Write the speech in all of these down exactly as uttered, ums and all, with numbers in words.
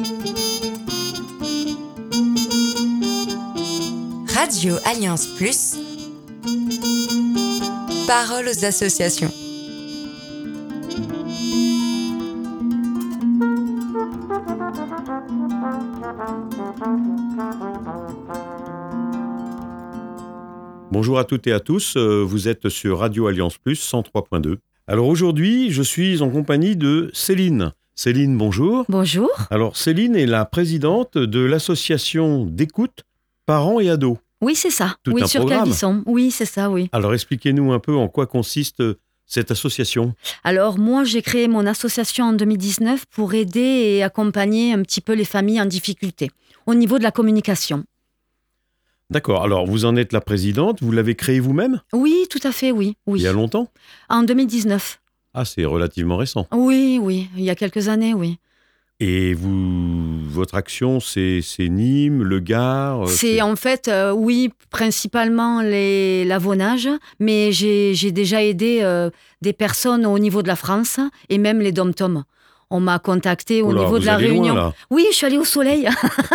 Radio Alliance Plus, parole aux associations. Bonjour à toutes et à tous, vous êtes sur Radio Alliance Plus cent trois point deux. Alors aujourd'hui, je suis en compagnie de Céline. Céline, bonjour. Bonjour. Alors Céline est la présidente de l'association d'écoute parents et ados. Oui, c'est ça. Tout oui, un sur programme. Calvisson. Oui, c'est ça, oui. Alors expliquez-nous un peu en quoi consiste cette association. Alors moi, j'ai créé mon association en deux mille dix-neuf pour aider et accompagner un petit peu les familles en difficulté au niveau de la communication. D'accord, alors vous en êtes la présidente, vous l'avez créée vous-même ? Oui, tout à fait, oui. oui. Il y a longtemps ? En deux mille dix-neuf. Ah, c'est relativement récent. Oui, oui, il y a quelques années, oui. Et vous, votre action, c'est, c'est Nîmes, le Gard C'est, c'est... en fait, euh, oui, principalement les, l'avonnage, mais j'ai, j'ai déjà aidé euh, des personnes au niveau de la France et même les dom-toms. On m'a contacté au Oula, niveau de la Réunion. Loin, là. Oui, je suis allée au soleil.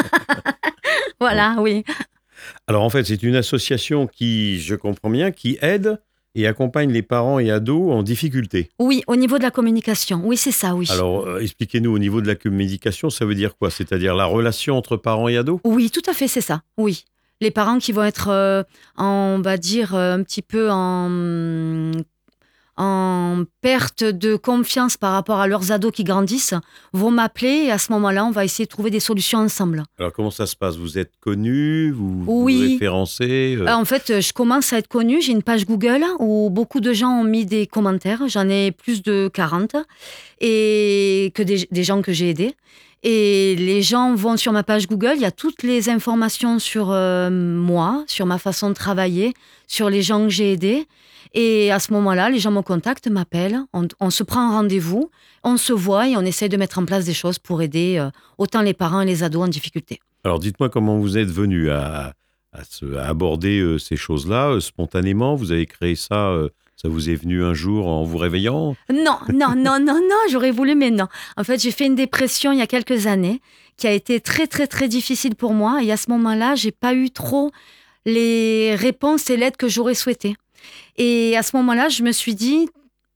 Voilà, oui. Alors en fait, c'est une association qui, je comprends bien, qui aide et accompagne les parents et ados en difficulté. Oui, au niveau de la communication. Oui, c'est ça, oui. Alors, euh, expliquez-nous, au niveau de la communication, ça veut dire quoi ? C'est-à-dire la relation entre parents et ados ? Oui, tout à fait, c'est ça, oui. Les parents qui vont être, euh, en, on va dire, euh, un petit peu en... en perte de confiance par rapport à leurs ados qui grandissent, vont m'appeler et à ce moment-là, on va essayer de trouver des solutions ensemble. Alors, comment ça se passe ? Vous êtes connu ? Vous oui. vous référencez euh... En fait, je commence à être connue. J'ai une page Google où beaucoup de gens ont mis des commentaires. J'en ai plus de quarante et que des, des gens que j'ai aidés. Et les gens vont sur ma page Google, il y a toutes les informations sur euh, moi, sur ma façon de travailler, sur les gens que j'ai aidés. Et à ce moment-là, les gens me contactent, m'appellent, on, on se prend un rendez-vous, on se voit et on essaie de mettre en place des choses pour aider euh, autant les parents et les ados en difficulté. Alors dites-moi comment vous êtes venu à, à, se, à aborder euh, ces choses-là euh, spontanément. Vous avez créé ça, euh, ça vous est venu un jour en vous réveillant ? Non, non, non, non, non, j'aurais voulu, mais non. En fait, j'ai fait une dépression il y a quelques années qui a été très, très, très difficile pour moi. Et à ce moment-là, j'ai pas eu trop les réponses et l'aide que j'aurais souhaité. Et à ce moment-là, je me suis dit,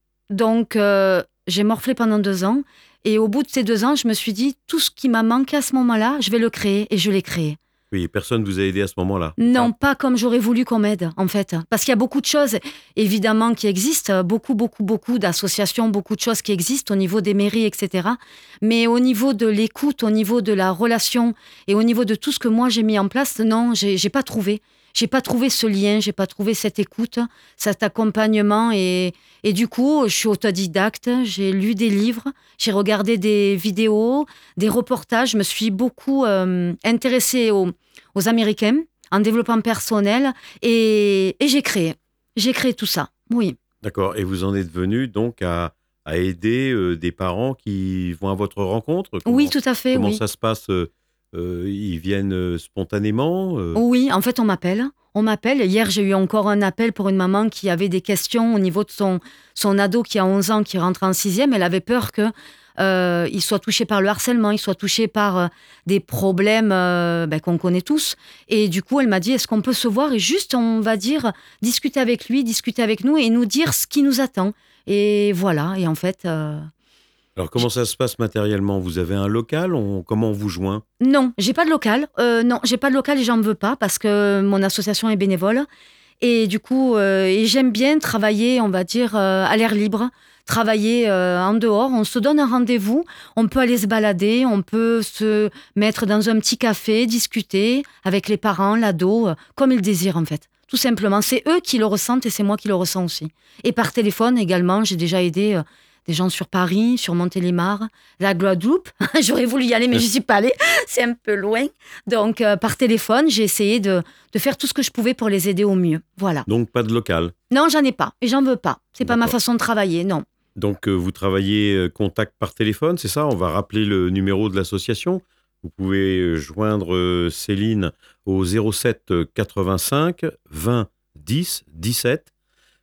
donc euh, j'ai morflé pendant deux ans. Et au bout de ces deux ans, je me suis dit, tout ce qui m'a manqué à ce moment-là, je vais le créer. Et je l'ai créé. Oui, personne ne vous a aidé à ce moment-là ? Non, pas comme j'aurais voulu qu'on m'aide, en fait. Parce qu'il y a beaucoup de choses, évidemment, qui existent. Beaucoup, beaucoup, beaucoup d'associations, beaucoup de choses qui existent au niveau des mairies, et cetera. Mais au niveau de l'écoute, au niveau de la relation et au niveau de tout ce que moi j'ai mis en place, non, j'ai, j'ai pas trouvé. J'ai pas trouvé ce lien, j'ai pas trouvé cette écoute, cet accompagnement et, et du coup, je suis autodidacte, j'ai lu des livres, j'ai regardé des vidéos, des reportages, je me suis beaucoup euh, intéressée aux, aux Américains en développement personnel et, et j'ai créé, j'ai créé tout ça, oui. D'accord, et vous en êtes venu donc à, à aider euh, des parents qui vont à votre rencontre ? Comment, oui, tout à fait, comment oui. ça se passe euh, Euh, ils viennent euh, spontanément euh... Oui, en fait, on m'appelle. On m'appelle. Hier, j'ai eu encore un appel pour une maman qui avait des questions au niveau de son, son ado qui a onze ans, qui rentre en sixième. Elle avait peur qu'il euh, soit touché par le harcèlement, il soit touché par euh, des problèmes euh, ben, qu'on connaît tous. Et du coup, elle m'a dit, est-ce qu'on peut se voir et juste, on va dire, discuter avec lui, discuter avec nous et nous dire ce qui nous attend. Et voilà. Et en fait... Euh... Alors, comment ça se passe matériellement ? Vous avez un local ? on, Comment on vous joint ? Non, j'ai pas de local. Euh, non, j'ai pas de local et j'en veux pas parce que mon association est bénévole. Et du coup, euh, et j'aime bien travailler, on va dire, euh, à l'air libre, travailler euh, en dehors. On se donne un rendez-vous, on peut aller se balader, on peut se mettre dans un petit café, discuter avec les parents, l'ado, euh, comme ils désirent en fait. Tout simplement, c'est eux qui le ressentent et c'est moi qui le ressens aussi. Et par téléphone également, j'ai déjà aidé... Euh, des gens sur Paris, sur Montélimar, la Guadeloupe. J'aurais voulu y aller, mais je n'y suis pas allée. C'est un peu loin. Donc, euh, par téléphone, j'ai essayé de, de faire tout ce que je pouvais pour les aider au mieux. Voilà. Donc, pas de local ? Non, j'en ai pas. Et j'en veux pas. C'est D'accord. pas ma façon de travailler, non. Donc, euh, vous travaillez euh, contact par téléphone, c'est ça ? On va rappeler le numéro de l'association. Vous pouvez euh, joindre euh, Céline au zéro sept quatre-vingt-cinq vingt dix dix-sept.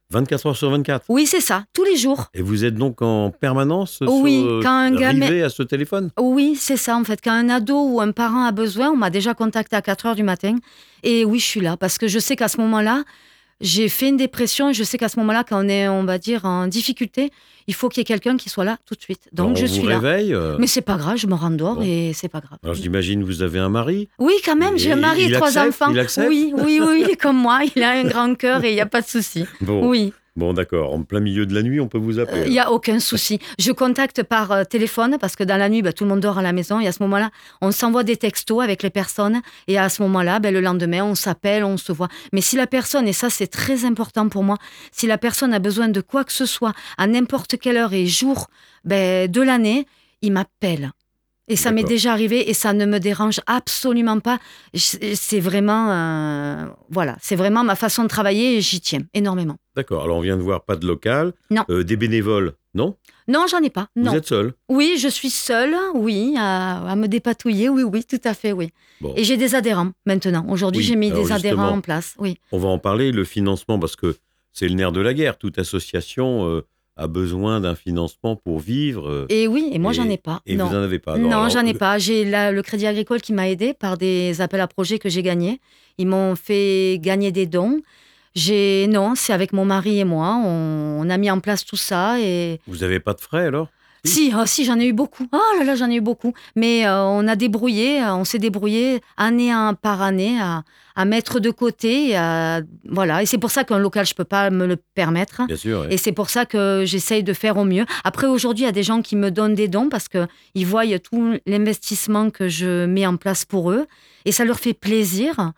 vingt-quatre heures sur vingt-quatre. Oui, c'est ça, tous les jours. Et vous êtes donc en permanence Oui, sur, quand un gamin- rivé à ce téléphone? Oui, c'est ça en fait. Quand un ado ou un parent a besoin, on m'a déjà contacté à quatre heures du matin. Et oui, je suis là parce que je sais qu'à ce moment-là, j'ai fait une dépression. Et je sais qu'à ce moment-là, quand on est, on va dire, en difficulté, il faut qu'il y ait quelqu'un qui soit là tout de suite. Donc Alors, je on suis vous là. réveille euh, Mais c'est pas grave, je me rendors Bon. et c'est pas grave. Alors j'imagine vous avez un mari? Oui, quand même, j'ai un Et mari et il trois accepte, enfants. il accepte Oui, oui, oui, il est comme moi. Il a un grand cœur et il n'y a pas de souci. Bon, Oui. bon d'accord. En plein milieu de la nuit, on peut vous appeler. Il n'y a aucun souci. Je contacte par euh, téléphone parce que dans la nuit, bah, tout le monde dort à la maison. Et à ce moment-là, on s'envoie des textos avec les personnes. Et à ce moment-là, bah, le lendemain, on s'appelle, on se voit. Mais si la personne, et ça c'est très important pour moi, si la personne a besoin de quoi que ce soit, à n'importe quelle heure et jour bah, de l'année, il m'appelle. Et ça m'est D'accord. déjà arrivé et ça ne me dérange absolument pas. Je- C'est vraiment, euh, voilà, c'est vraiment ma façon de travailler et j'y tiens énormément. D'accord. Alors on vient de voir pas de local. Non. Euh, des bénévoles, non? Non, j'en ai pas. Non. Vous êtes seul? Oui, je suis seule, oui, à, à me dépatouiller, oui, oui, tout à fait, oui. Bon. Et j'ai des adhérents maintenant. Aujourd'hui, Oui, j'ai mis alors des adhérents justement. en place, oui. On va en parler, le financement, parce que c'est le nerf de la guerre. Toute association euh, a besoin d'un financement pour vivre. euh, Et oui, et moi, Et- j'en ai pas. et non, vous n'en avez pas. non, alors, j'en ai le- pas. J'ai la- le Crédit Agricole qui m'a aidé par des appels à projets que j'ai gagnés. Ils m'ont fait gagner des dons. J'ai non, c'est avec mon mari et moi, on, on a mis en place tout ça et Vous n'avez pas de frais alors? si, oh, si, j'en ai eu beaucoup. Oh là là, j'en ai eu beaucoup. Mais euh, on a débrouillé, euh, on s'est débrouillé année un- par année à, à mettre de côté. à- voilà. Et c'est pour ça qu'un local, je peux pas me le permettre. Bien sûr. oui. Et c'est pour ça que j'essaye de faire au mieux. Après, aujourd'hui, il y a des gens qui me donnent des dons parce qu'ils voient tout l'investissement que je mets en place pour eux. Et ça leur fait plaisir.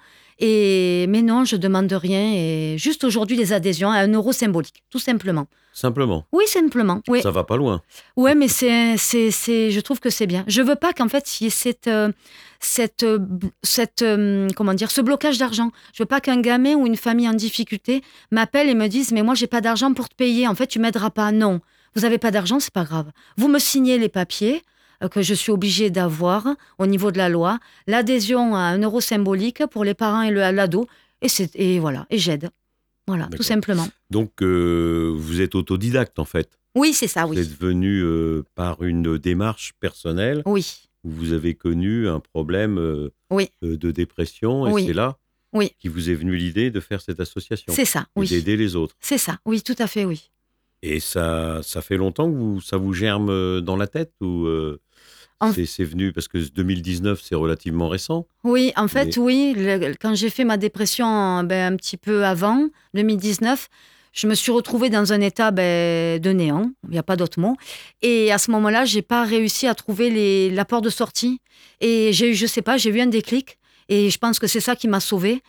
Et, mais non, je demande rien. Et juste aujourd'hui, des adhésions à un euro symbolique, tout simplement. Simplement. Oui, simplement. Oui. Ça va pas loin. Ouais, mais c'est, c'est, c'est, je trouve que c'est bien. Je veux pas qu'en fait il y ait cette, euh, cette, euh, b- cette, euh, comment dire, ce blocage d'argent. Je veux pas qu'un gamin ou une famille en difficulté m'appelle et me dise mais moi j'ai pas d'argent pour te payer. En fait, tu m'aideras pas. Non, vous avez pas d'argent, c'est pas grave. Vous me signez les papiers euh, que je suis obligée d'avoir au niveau de la loi, l'adhésion à un euro symbolique pour les parents et le, l'ado, et c'est, et voilà, et j'aide. Voilà, tout D'accord. simplement. Donc, euh, vous êtes autodidacte en fait. Oui, c'est ça, Vous oui. êtes venu euh, par une démarche personnelle Oui, où vous avez connu un problème euh, Oui. euh, de dépression et Oui. c'est là Oui. qui vous est venue l'idée de faire cette association c'est ça, et oui. d'aider les autres. C'est ça, oui, tout à fait, oui. Et ça, ça fait longtemps que vous, ça vous germe euh, dans la tête ou euh, En- c'est, c'est venu parce que deux mille dix-neuf c'est relativement récent. Oui, en fait, Mais- oui. le- quand j'ai fait ma dépression ben, un petit peu avant, deux mille dix-neuf, je me suis retrouvée dans un état ben, de néant. Il n'y a pas d'autre mot. Et à ce moment-là, j'ai pas réussi à trouver les, la porte de sortie. Et j'ai eu, je sais pas, j'ai eu un déclic. Et je pense que c'est ça qui m'a sauvée.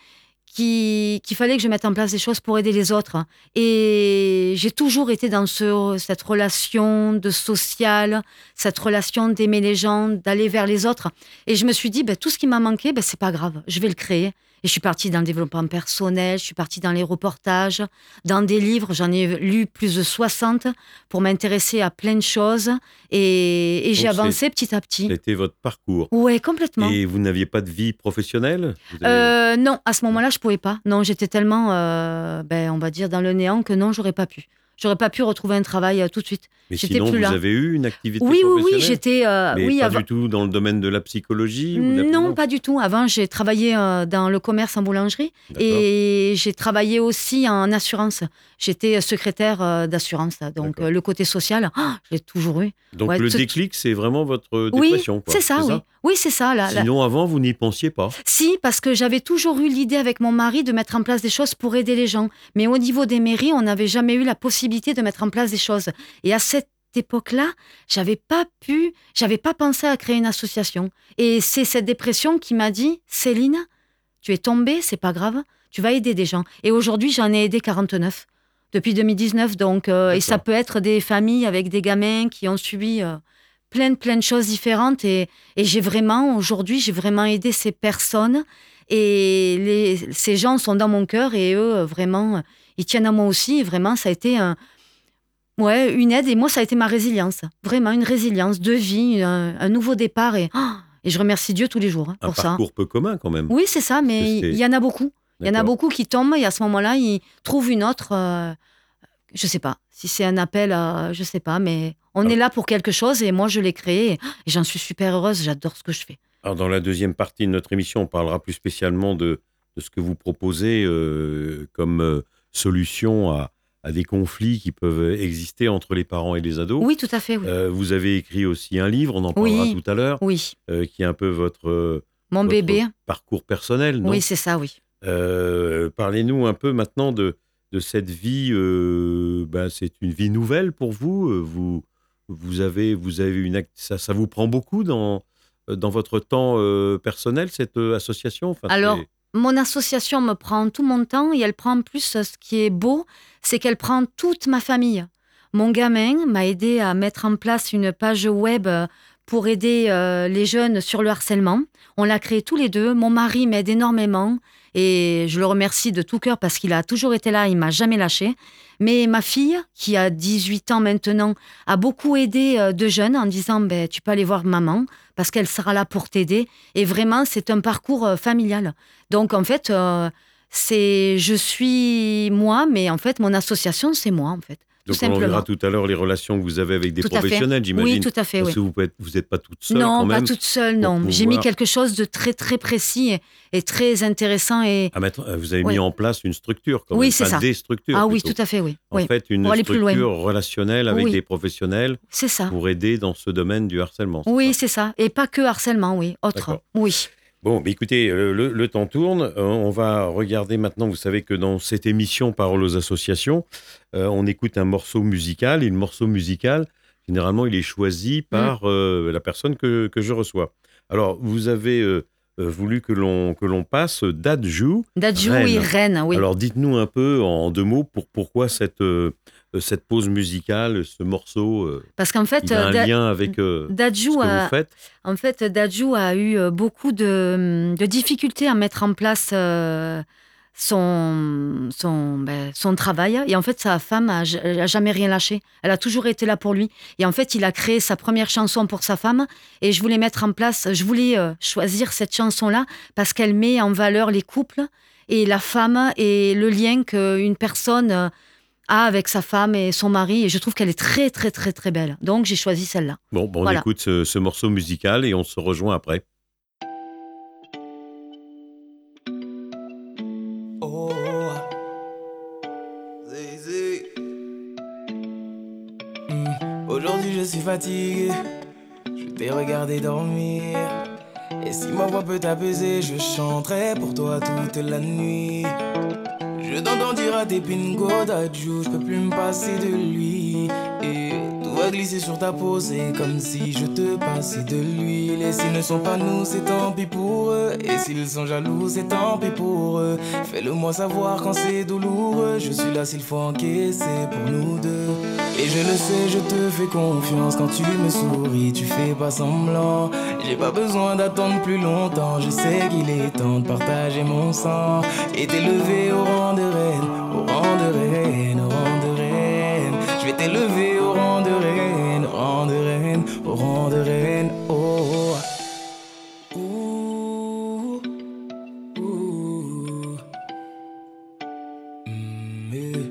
Qui- qu'il fallait que je mette en place des choses pour aider les autres. Et j'ai toujours été dans ce, cette relation de social, cette relation d'aimer les gens, d'aller vers les autres. Et je me suis dit, ben, tout ce qui m'a manqué, ben, c'est pas grave, je vais le créer. Et je suis partie dans le développement personnel, je suis partie dans les reportages, dans des livres. J'en ai lu plus de soixante pour m'intéresser à plein de choses. Et, et j'ai Donc, c'est- avancé petit à petit. C'était votre parcours. Ouais, complètement. Et vous n'aviez pas de vie professionnelle? Vous avez- Euh, non, à ce moment-là, je pouvais pas. Non, j'étais tellement, euh, ben, on va dire, dans le néant que non, j'aurais pas pu. J'aurais pas pu retrouver un travail euh, tout de suite. Mais j'étais sinon, plus vous là. avez eu une activité Oui, oui, professionnelle? oui, j'étais. euh, Mais oui, pas avant- du tout dans le domaine de la psychologie ou de la- Non, pas du tout. Avant, j'ai travaillé euh, dans le commerce en boulangerie D'accord. et j'ai travaillé aussi en assurance. J'étais secrétaire euh, d'assurance, donc D'accord. euh, le côté social, ah, je l'ai toujours eu. Donc ouais, le tout- déclic, c'est vraiment votre Oui, dépression, quoi. c'est ça, oui. Oui, c'est ça. Là, là. Sinon, avant, vous n'y pensiez pas. Si, parce que j'avais toujours eu l'idée avec mon mari de mettre en place des choses pour aider les gens. Mais au niveau des mairies, on n'avait jamais eu la possibilité de mettre en place des choses. Et à cette époque-là, j'avais pas pu, j'avais pas pensé à créer une association. Et c'est cette dépression qui m'a dit, Céline, tu es tombée, c'est pas grave, tu vas aider des gens. Et aujourd'hui, j'en ai aidé quarante-neuf depuis deux mille dix-neuf. Donc, euh, et ça D'accord. peut être des familles avec des gamins qui ont subi euh, plein de plein de choses différentes. Et, et j'ai vraiment, aujourd'hui, j'ai vraiment aidé ces personnes. Et les, ces gens sont dans mon cœur et eux, euh, vraiment, ils tiennent à moi aussi. Et vraiment, ça a été un, ouais, une aide. Et moi, ça a été ma résilience. Vraiment, une résilience de vie, un, un nouveau départ. Et, oh, et je remercie Dieu tous les jours hein, Un pour ça. parcours peu commun, quand même. Oui, c'est ça, mais C'est- il y en a beaucoup. Il y en a D'accord. beaucoup qui tombent et à ce moment-là, ils trouvent une autre, euh, je sais pas. Si c'est un appel, à, je sais pas, mais on Alors, est là pour quelque chose et moi je l'ai créé et j'en suis super heureuse, j'adore ce que je fais. alors, dans la deuxième partie de notre émission, on parlera plus spécialement de, de ce que vous proposez euh, comme euh, solution à, à des conflits qui peuvent exister entre les parents et les ados. Oui, tout à fait, oui. Euh, vous avez écrit aussi un livre, on en parlera Oui, tout à l'heure, oui. euh, qui est un peu votre, euh, Mon votre bébé, parcours personnel, non? oui, c'est ça, oui. Euh, parlez-nous un peu maintenant de, de cette vie. Euh, ben, c'est une vie nouvelle pour vous. Euh, Vous, vous avez, vous avez une act- ça, ça vous prend beaucoup dans, dans votre temps euh, personnel, cette euh, association. Enfin, Alors, c'est- mon association me prend tout mon temps et elle prend en plus, euh, ce qui est beau, c'est qu'elle prend toute ma famille. Mon gamin m'a aidé à mettre en place une page web euh, pour aider euh, les jeunes sur le harcèlement. On l'a créée tous les deux. Mon mari m'aide énormément et je le remercie de tout cœur parce qu'il a toujours été là, il m'a jamais lâché. Mais ma fille, qui a dix-huit ans maintenant, a beaucoup aidé euh, de jeunes en disant ben, tu peux aller voir maman parce qu'elle sera là pour t'aider. Et vraiment, c'est un parcours euh, familial. Donc en fait, euh, c'est je suis moi, mais en fait, mon association, c'est moi, en fait. Tout Donc, on en verra simplement. tout à l'heure les relations que vous avez avec des Tout à fait. professionnels, j'imagine. Oui, tout à fait, Parce oui. que vous n'êtes vous êtes pas toute seule Non, quand pas même toute seule, pour non. J'ai mis pouvoir- quelque chose de très, très précis et, et très intéressant. Et... à mettre. Vous avez Oui. mis en place une structure, quand Oui, même. c'est Enfin, ça. des structures. Ah oui, plutôt. tout à fait, oui. En oui. fait, une Pour aller plus loin. structure relationnelle avec Oui. des professionnels C'est ça. pour aider dans ce domaine du harcèlement. c'est Oui, ça c'est ça. Et pas que harcèlement, oui. Autre. D'accord. Oui. Bon, mais écoutez, euh, le, le temps tourne. Euh, on va regarder maintenant. Vous savez que dans cette émission Parole aux associations, euh, on écoute un morceau musical. Et le morceau musical, généralement, il est choisi par euh, la personne que, que je reçois. Alors, vous avez euh, euh, voulu que l'on que l'on passe Dadju. Dadju, Reine. oui, Reine, oui. Alors, dites-nous un peu en deux mots pour pourquoi cette euh, cette pause musicale, ce morceau, euh, Parce qu'en fait, il a un Da- lien avec euh, ce Dadju que vous a, faites. En fait, Dadju a eu euh, beaucoup de, de difficultés à mettre en place euh, son, son, ben, son travail. Et en fait, sa femme a, j- a jamais rien lâché. Elle a toujours été là pour lui. Et en fait, il a créé sa première chanson pour sa femme. Et je voulais mettre en place, je voulais euh, choisir cette chanson-là parce qu'elle met en valeur les couples et la femme et le lien qu'une personne euh, a avec sa femme et son mari. Et je trouve qu'elle est très, très, très, très belle. Donc, j'ai choisi celle-là. Bon, bon, on Voilà. écoute ce, ce morceau musical et on se rejoint après. Oh, Zizi. Hmm, Aujourd'hui je suis fatigué, je t'ai regardé dormir. Et si ma voix peut t'apaiser, je chanterai pour toi toute la nuit. Je t'entends dire à tes pingos d'adjou, je peux plus me passer de lui. Et tout va glisser sur ta peau, c'est comme si je te passais de l'huile. Et s'ils ne sont pas nous, c'est tant pis pour eux. Et s'ils sont jaloux, c'est tant pis pour eux. Fais-le moi savoir quand c'est douloureux. Je suis là s'il faut encaisser pour nous deux. Et je le sais, je te fais confiance. Quand tu me souris, tu fais pas semblant. J'ai pas besoin d'attendre plus longtemps. Je sais qu'il est temps de partager mon sang et t'élever au rang de reine, au rang de reine, au rang de reine. Je vais t'élever au rang de reine, au rang de reine, au rang de reine. Oh, ouh, ouh. Mm, yeah.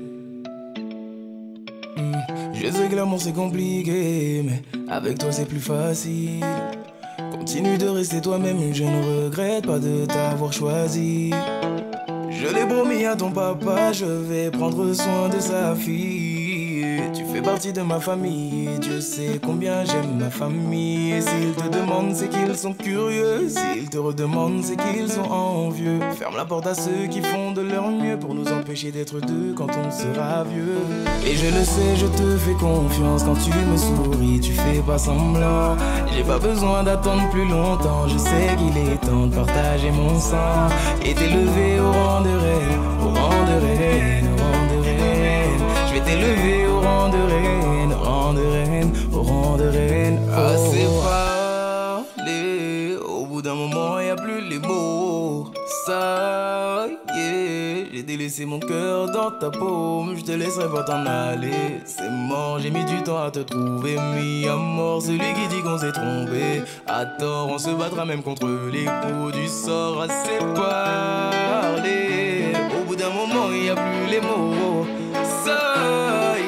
Mm. Je sais que l'amour c'est compliqué, mais avec toi c'est plus facile. Continue de rester toi-même, je ne regrette pas de t'avoir choisi. Je l'ai promis à ton papa, je vais prendre soin de sa fille. Tu fais partie de ma famille, Dieu sait combien j'aime ma famille. Et s'ils te demandent, c'est qu'ils sont curieux. S'ils te redemandent, c'est qu'ils sont envieux. Ferme la porte à ceux qui font de leur mieux pour nous empêcher d'être deux quand on sera vieux. Et je le sais, je te fais confiance. Quand tu me souris, tu fais pas semblant. J'ai pas besoin d'attendre plus longtemps. Je sais qu'il est temps de partager mon sang et t'élever au rang de reine, au rang de reine, au rang de reine. Je vais t'élever au rang de reine, au rang de reine, au rang de reine. Assez parlé, au bout d'un moment y a plus les mots. Ça y est, j'ai délaissé mon cœur dans ta paume. Je te laisserai pas t'en aller, c'est mort. J'ai mis du temps à te trouver, mis à mort celui qui dit qu'on s'est trompé. À tort, on se battra même contre les coups du sort. Assez parlé, au bout d'un moment y a plus les mots. Ça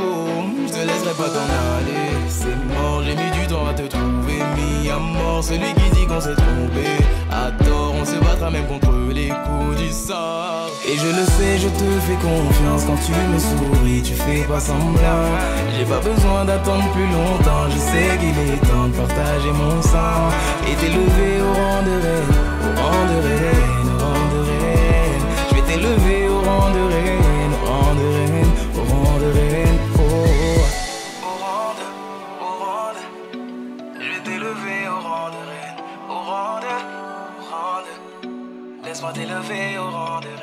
je te laisserai pas t'en aller. C'est mort, j'ai mis du temps à te trouver. Mis à mort, celui qui dit qu'on s'est trompé. À tort, on se battra même contre les coups du sort. Et je le sais, je te fais confiance. Quand tu me souris, tu fais pas semblant. J'ai pas besoin d'attendre plus longtemps. Je sais qu'il est temps de partager mon sang et t'élever au rang de reine, au rang de reine, au rang de reine. Je vais t'élever au rang de reine, au rang de reine, au rang de reine. Oh, au rang de, au rang de. Je vais t'élever au rang de reine, au rang de, au rang de. Laisse-moi t'élever au rang de reine.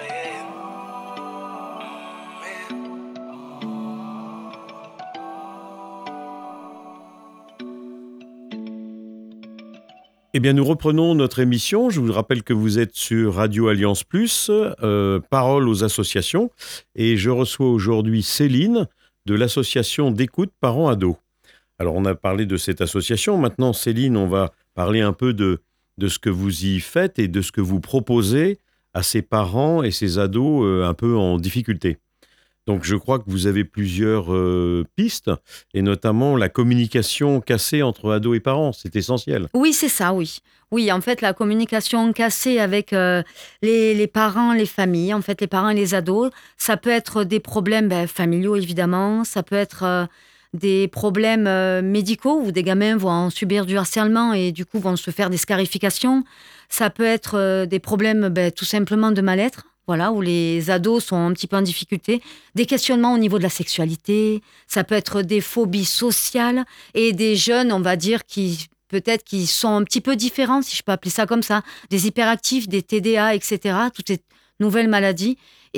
Eh bien, nous reprenons notre émission. Je vous rappelle que vous êtes sur Radio Alliance Plus, euh, Parole aux associations. Et je reçois aujourd'hui Céline de l'association d'écoute parents-ados. Alors, on a parlé de cette association. Maintenant, Céline, on va parler un peu de, de ce que vous y faites et de ce que vous proposez à ces parents et ces ados euh, un peu en difficulté. Donc, je crois que vous avez plusieurs euh, pistes, et notamment la communication cassée entre ados et parents. C'est essentiel. Oui, c'est ça, oui. Oui, en fait, la communication cassée avec euh, les, les parents, les familles, en fait, les parents et les ados, ça peut être des problèmes ben, familiaux, évidemment. Ça peut être euh, des problèmes euh, médicaux, où des gamins vont en subir du harcèlement et du coup vont se faire des scarifications. Ça peut être euh, des problèmes ben, tout simplement de mal-être. Voilà, où les ados sont un petit peu en difficulté, des questionnements au niveau de la sexualité, ça peut être des phobies sociales et des jeunes, on va dire, qui peut-être qui sont un petit peu différents, si je peux appeler ça comme ça, des hyperactifs, des T D A, et cetera, toutes ces nouvelles maladies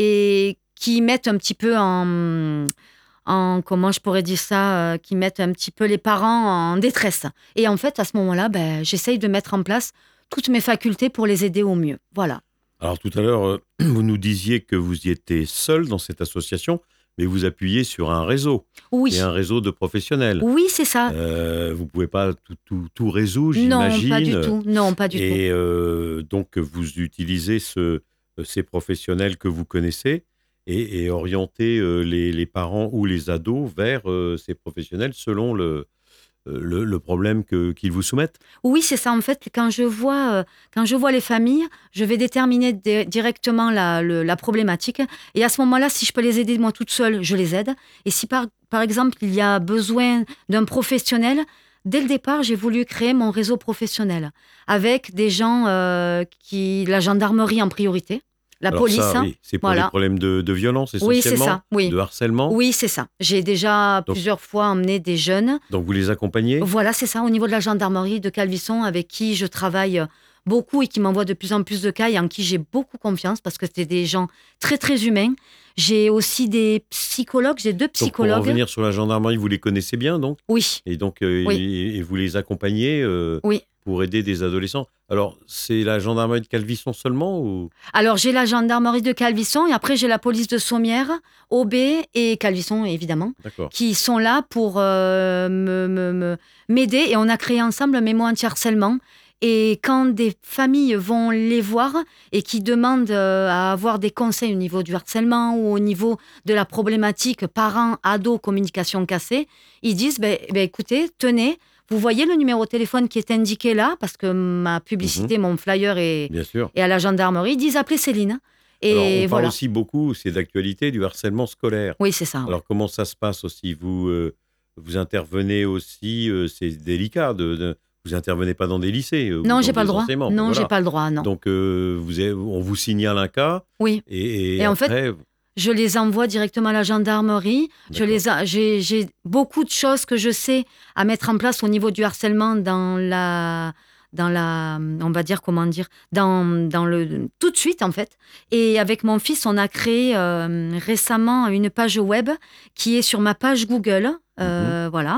et qui mettent un petit peu en, en comment je pourrais dire ça, euh, qui mettent un petit peu les parents en détresse. Et en fait, à ce moment-là, ben, j'essaye de mettre en place toutes mes facultés pour les aider au mieux. Voilà. Alors tout à l'heure, vous nous disiez que vous y étiez seul dans cette association, mais vous appuyez sur un réseau. Oui. Et un réseau de professionnels. Oui, c'est ça. Euh, vous ne pouvez pas tout, tout, tout résoudre, Non, j'imagine. pas du tout. Non, pas du et tout. euh, donc, vous utilisez ce, ces professionnels que vous connaissez et, et orientez euh, les, les parents ou les ados vers euh, ces professionnels selon le... Le, le problème que, qu'ils vous soumettent. Oui, c'est ça. En fait, quand je vois, euh, quand je vois les familles, je vais déterminer de, directement la, le, la problématique. Et à ce moment-là, si je peux les aider moi toute seule, je les aide. Et si par, par exemple, il y a besoin d'un professionnel, dès le départ, j'ai voulu créer mon réseau professionnel avec des gens, euh, qui, la gendarmerie en priorité. La Alors police, ça, hein. oui, c'est pour Voilà. des problèmes de, de violence essentiellement, Oui, c'est ça. Oui. de harcèlement. Oui, c'est ça. J'ai déjà Donc, plusieurs fois emmené des jeunes. Donc vous les accompagnez. Voilà, c'est ça, au niveau de la gendarmerie de Calvisson, avec qui je travaille beaucoup et qui m'envoie de plus en plus de cas et en qui j'ai beaucoup confiance parce que c'est des gens très, très humains. J'ai aussi des psychologues, j'ai deux Donc pour psychologues. revenir sur la gendarmerie, vous les connaissez bien donc. Oui. Et donc euh, Oui. et, et vous les accompagnez euh, Oui. pour aider des adolescents. Alors c'est la gendarmerie de Calvisson seulement ou... Alors j'ai la gendarmerie de Calvisson et après j'ai la police de Sommières, O B et Calvisson évidemment, D'accord. qui sont là pour euh, me, me, me- m'aider et on a créé ensemble un mémo anti-harcèlement. Et quand des familles vont les voir et qui demandent euh, à avoir des conseils au niveau du harcèlement ou au niveau de la problématique parents, ados, communication cassée, ils disent ben, ben, écoutez, tenez, vous voyez le numéro de téléphone qui est indiqué là, parce que ma publicité, mon flyer est, Bien sûr. est à la gendarmerie, ils disent appelez Céline. Et Alors, on parle voilà. aussi beaucoup, c'est d'actualité, du harcèlement scolaire. Oui, c'est ça. ouais. Alors comment ça se passe aussi? Vous euh, vous intervenez aussi, euh, c'est délicat de, de- vous intervenez pas dans des lycées. euh, ou Non, dans j'ai pas des le droit. enseignements. Non, Voilà. j'ai pas le droit, non. Donc euh, vous avez- on vous signale un cas Oui. et, et, Et en fait, après, Je les envoie directement à la gendarmerie. Je D'accord. les a- j'ai, j'ai beaucoup de choses que je sais à mettre en place au niveau du harcèlement dans la, dans la, on va dire comment dire, dans, dans le tout de suite en fait. Et avec mon fils, on a créé euh, récemment une page web qui est sur ma page Google, euh, voilà,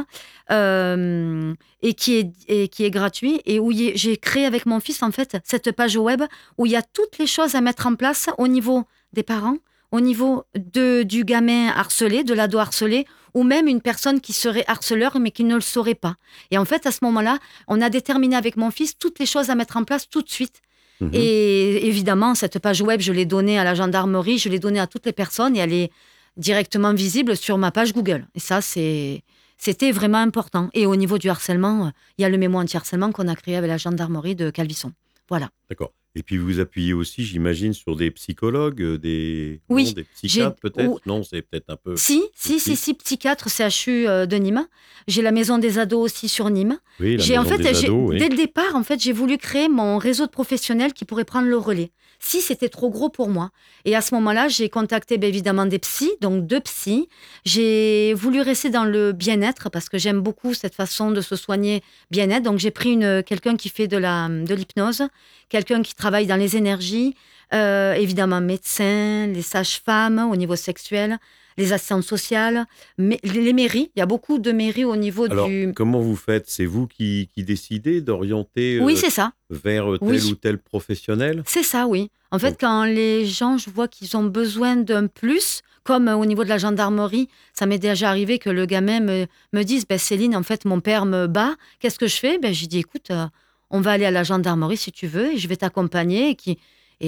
euh, et qui est et qui est gratuit et où y est- j'ai créé avec mon fils en fait cette page web où il y a toutes les choses à mettre en place au niveau des parents, au niveau de, du gamin harcelé, de l'ado harcelé, ou même une personne qui serait harceleur mais qui ne le saurait pas. Et en fait, à ce moment-là, on a déterminé avec mon fils toutes les choses à mettre en place tout de suite. Mhm. Et évidemment, cette page web, je l'ai donnée à la gendarmerie, je l'ai donnée à toutes les personnes et elle est directement visible sur ma page Google. Et ça, c'est, c'était vraiment important. Et au niveau du harcèlement, il y a le mémo anti-harcèlement qu'on a créé avec la gendarmerie de Calvisson. Voilà. D'accord. Et puis vous appuyez aussi, j'imagine, sur des psychologues, des, oui, non, des psychiatres j'ai... peut-être ou... Non, c'est peut-être un peu... Si, si, si, si, psychiatre, C H U de Nîmes. J'ai la maison des ados aussi sur Nîmes. Oui, la j'ai, maison en fait, des j'ai, ados, oui. Dès le départ, en fait, j'ai voulu créer mon réseau de professionnels qui pourraient prendre le relais. Si c'était trop gros pour moi. Et à ce moment-là, j'ai contacté bien évidemment des psys, donc deux psys. J'ai voulu rester dans le bien-être parce que j'aime beaucoup cette façon de se soigner bien-être. Donc j'ai pris une, quelqu'un qui fait de, la, de l'hypnose, quelqu'un qui travaille dans les énergies, euh, évidemment médecins, les sages-femmes au niveau sexuel, les assistantes sociales, mais les mairies. Il y a beaucoup de mairies au niveau Alors, du... comment vous faites ? C'est vous qui, qui décidez d'orienter Oui, euh, c'est ça. vers tel Oui. ou tel professionnel ? C'est ça, oui. En fait, Donc. quand les gens, je vois qu'ils ont besoin d'un plus, comme au niveau de la gendarmerie, ça m'est déjà arrivé que le gamin me, me dise ben, « Céline, en fait, mon père me bat, qu'est-ce que je fais ?» ben, J'ai dit « Écoute, euh, on va aller à la gendarmerie si tu veux, et je vais t'accompagner. » et, qui...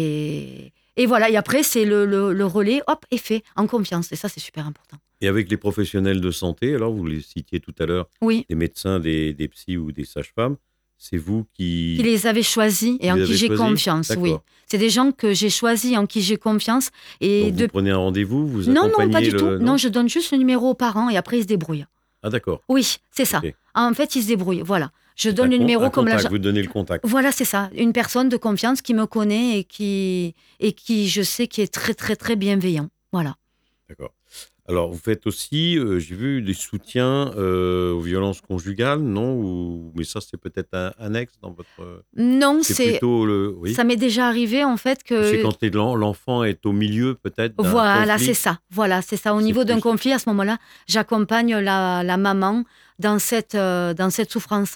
et... et voilà, et après, c'est le, le, le relais, hop, est fait, en confiance. Et ça, c'est super important. Et avec les professionnels de santé, alors vous les citiez tout à l'heure, Oui. des médecins, des, des psys ou des sages-femmes, c'est vous qui... Qui les avez choisis et Qui en les qui avez j'ai choisis confiance, D'accord. oui. C'est des gens que j'ai choisis, en qui j'ai confiance. Et Donc de... vous prenez un rendez-vous, vous Non, accompagnez non, pas du le... tout. Non, Non, je donne juste le numéro aux parents et après, ils se débrouillent. Ah d'accord. Oui, c'est ça. Ok. En fait, ils se débrouillent, voilà. Je Un donne le con- numéro un comme contact, la... vous donnez le contact. Voilà, c'est ça. Une personne de confiance qui me connaît et qui, et qui je sais, qui est très, très, très bienveillant. Voilà. D'accord. Alors, vous faites aussi, euh, j'ai vu, des soutiens euh, aux violences conjugales, non Ou... Mais ça, c'est peut-être un annexe dans votre... Non, C'est, c'est... plutôt le... Oui. Ça m'est déjà arrivé, en fait, que... C'est quand t'es l'en- l'enfant est au milieu, peut-être, d'un Voilà, conflit. c'est ça. Voilà, c'est ça. Au C'est niveau d'un plus- conflit, à ce moment-là, j'accompagne la, la maman dans cette, euh, dans cette souffrance.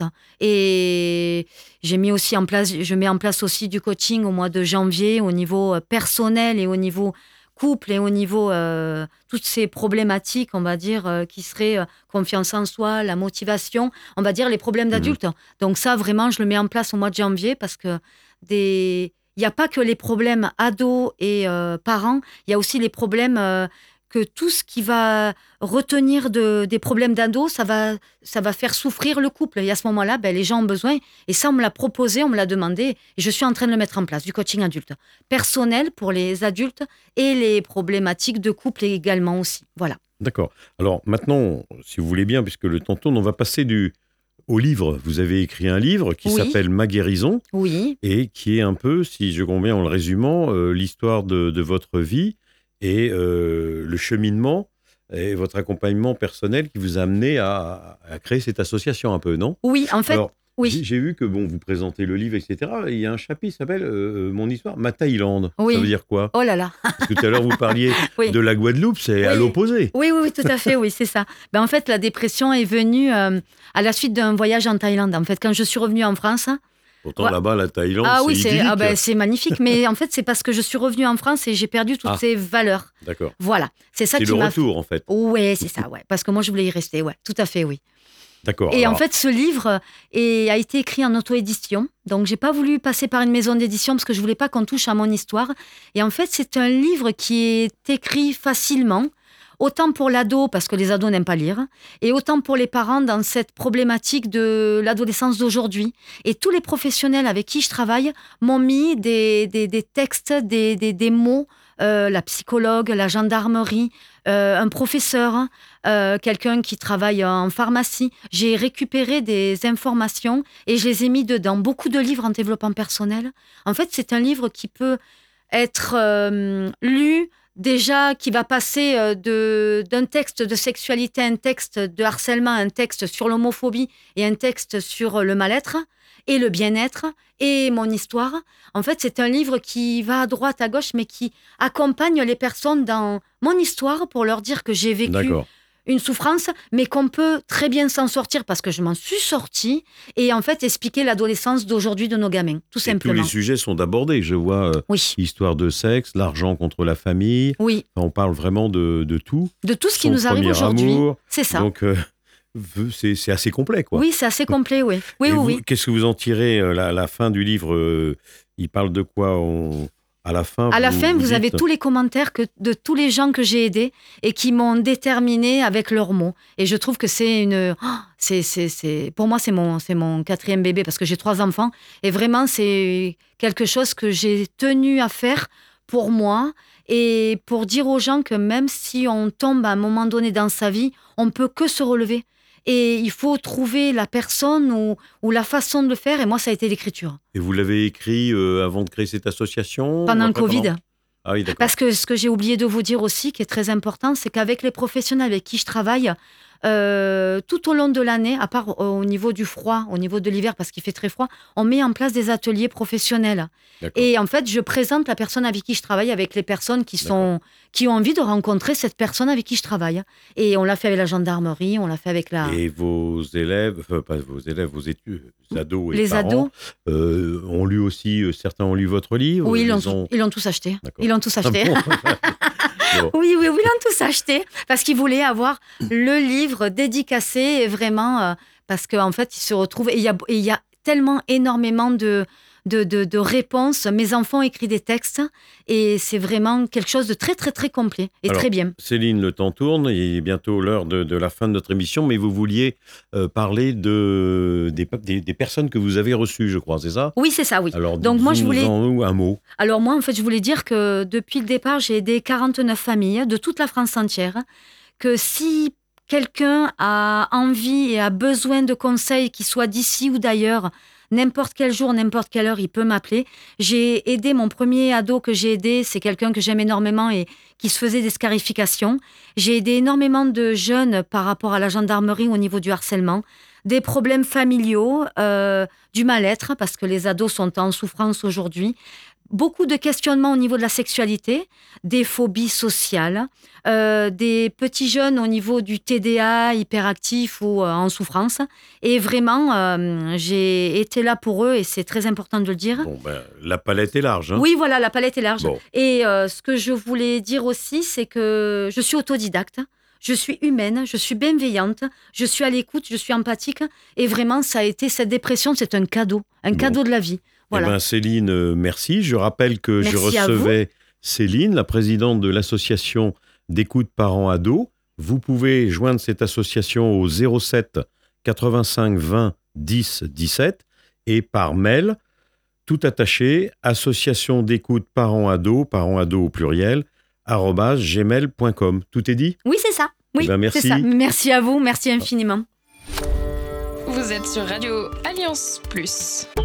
Et j'ai mis aussi en place, je mets en place aussi du coaching au mois de janvier au niveau euh, personnel et au niveau couple et au niveau euh, toutes ces problématiques, on va dire, euh, qui seraient euh, confiance en soi, la motivation, on va dire les problèmes d'adultes. Donc ça, vraiment, je le mets en place au mois de janvier parce que des... il n'y a pas que les problèmes ados et euh, parents, il y a aussi les problèmes euh, que tout ce qui va retenir de, des problèmes d'ados, ça va, ça va faire souffrir le couple. Et à ce moment-là, ben, les gens ont besoin. Et ça, on me l'a proposé, on me l'a demandé. Et je suis en train de le mettre en place, du coaching adulte. Personnel pour les adultes et les problématiques de couple également aussi. Voilà. D'accord. Alors, maintenant, si vous voulez bien, puisque le temps tourne, on va passer du... au livre. Vous avez écrit un livre qui Oui. s'appelle Ma guérison Oui, et qui est un peu, si je comprends bien en le résumant, euh, l'histoire de, de votre vie et euh, le cheminement et votre accompagnement personnel qui vous a amené à, à créer cette association un peu, non ? oui, en fait, Alors, oui. j'ai, j'ai vu que bon, vous présentez le livre, et cetera. Il y a un chapitre qui s'appelle euh, Mon histoire, ma Thaïlande. Oui. Ça veut dire quoi ? Oh là là. Parce que tout à l'heure, vous parliez Oui. de la Guadeloupe, c'est à Oui. l'opposé. Oui, oui, oui, tout à fait, oui, c'est ça. Ben, en fait, la dépression est venue euh, à la suite d'un voyage en Thaïlande. En fait, quand je suis revenue en France... Pourtant, Ouais. là-bas, la Thaïlande, Ah c'est oui, c'est, idyllique. ah ben, c'est magnifique. Mais en fait, c'est parce que je suis revenue en France et j'ai perdu toutes Ah. ces valeurs. D'accord. Voilà, c'est ça C'est qui le m'a... retour, en fait. Ouais, c'est ça, ouais. Parce que moi, je voulais y rester, ouais. Tout à fait, oui. D'accord. Et Alors, en fait, ce livre est- a été écrit en auto-édition. Donc, j'ai pas voulu passer par une maison d'édition parce que je voulais pas qu'on touche à mon histoire. Et en fait, c'est un livre qui est écrit facilement, autant pour l'ado, parce que les ados n'aiment pas lire, et autant pour les parents dans cette problématique de l'adolescence d'aujourd'hui. Et tous les professionnels avec qui je travaille m'ont mis des, des, des textes, des, des, des mots, euh, la psychologue, la gendarmerie, euh, un professeur, euh, quelqu'un qui travaille en pharmacie. J'ai récupéré des informations et je les ai mis dedans. Beaucoup de livres en développement personnel. En fait, c'est un livre qui peut être euh, lu, déjà, qui va passer euh, de, d'un texte de sexualité à un texte de harcèlement, un texte sur l'homophobie et un texte sur le mal-être et le bien-être et mon histoire. En fait, c'est un livre qui va à droite, à gauche, mais qui accompagne les personnes dans mon histoire pour leur dire que j'ai vécu d'accord. une souffrance, mais qu'on peut très bien s'en sortir parce que je m'en suis sortie et en fait expliquer l'adolescence d'aujourd'hui de nos gamins, tout Et tous simplement. les sujets sont abordés. Je vois euh, Oui, histoire de sexe, l'argent contre la famille. oui, On parle vraiment de, de tout. de tout ce qui Son nous arrive premier aujourd'hui. amour. C'est ça. Donc, euh, c'est, c'est assez complet, quoi. Oui, c'est assez complet, oui. Oui, Et oui, vous, oui. qu'est-ce que vous en tirez euh, la, la fin du livre, euh, il parle de quoi on, À la fin, À la vous, fin, vous, vous avez dites... tous les commentaires que, de tous les gens que j'ai aidés et qui m'ont déterminé avec leurs mots. Et je trouve que c'est une... Oh, c'est, c'est, c'est, pour moi, c'est mon, c'est mon quatrième bébé parce que j'ai trois enfants. Et vraiment, c'est quelque chose que j'ai tenu à faire pour moi et pour dire aux gens que même si on tombe à un moment donné dans sa vie, on ne peut que se relever. Et il faut trouver la personne ou, ou la façon de le faire. Et moi, ça a été l'écriture. Et vous l'avez écrit euh, avant de créer cette association? Pendant le Après, Covid. pendant... Ah oui, d'accord. Parce que ce que j'ai oublié de vous dire aussi, qui est très important, c'est qu'avec les professionnels avec qui je travaille, euh, tout au long de l'année, à part au niveau du froid, au niveau de l'hiver, parce qu'il fait très froid, on met en place des ateliers professionnels. D'accord. Et en fait, je présente la personne avec qui je travaille, avec les personnes qui, sont, qui ont envie de rencontrer cette personne avec qui je travaille. Et on l'a fait avec la gendarmerie, on l'a fait avec la... Et vos élèves, enfin pas vos élèves, vos études, ados et les parents, ados, euh, ont lu aussi, euh, certains ont lu votre livre? oui, ils l'ont, ils ont... ils l'ont tous acheté. D'accord. Ils l'ont tous acheté. Bon. Oui, oui, oui, ils l'ont tous acheté parce qu'ils voulaient avoir le livre dédicacé et vraiment euh, parce qu'en en fait, ils se retrouvent et il y a, et il y a tellement énormément de, de, de, de réponses. Mes enfants écrivent des textes et c'est vraiment quelque chose de très, très, très complet et Alors, très bien. Céline, le temps tourne, il est bientôt l'heure de, de la fin de notre émission, mais vous vouliez euh, parler de, des, des, des personnes que vous avez reçues, je crois, c'est ça? Oui, c'est ça, oui. Alors, Donc moi, je voulais... dites-nous-en un mot. Alors moi, en fait, je voulais dire que depuis le départ, j'ai aidé quarante-neuf familles de toute la France entière, que si quelqu'un a envie et a besoin de conseils, qu'il soit d'ici ou d'ailleurs, n'importe quel jour, n'importe quelle heure, il peut m'appeler. J'ai aidé mon premier ado que j'ai aidé, c'est quelqu'un que j'aime énormément et qui se faisait des scarifications. J'ai aidé énormément de jeunes par rapport à la gendarmerie au niveau du harcèlement, des problèmes familiaux, euh, du mal-être, parce que les ados sont en souffrance aujourd'hui. Beaucoup de questionnements au niveau de la sexualité, des phobies sociales, euh, des petits jeunes au niveau du T D A hyperactif ou euh, en souffrance. Et vraiment, euh, j'ai été là pour eux et c'est très important de le dire. Bon, ben, la palette est large. Hein. Oui, voilà, la palette est large. Bon. Et euh, ce que je voulais dire aussi, c'est que je suis autodidacte. Je suis humaine, je suis bienveillante, je suis à l'écoute, je suis empathique. Et vraiment, ça a été, cette dépression, c'est un cadeau, un Bon. cadeau de la vie. Voilà. Eh ben, Céline, euh, merci. Je rappelle que Merci je recevais Céline, la présidente de l'association d'écoute parents-ados. Vous pouvez joindre cette association au zéro sept quatre-vingt-cinq vingt dix dix-sept et par mail, tout attaché, association d'écoute parents-ados, parents-ados au pluriel, arobase gmail point com. Tout est dit? Oui, c'est ça. Oui, Eh ben, merci. c'est ça. Merci à vous, merci infiniment. Vous êtes sur Radio Alliance Plus.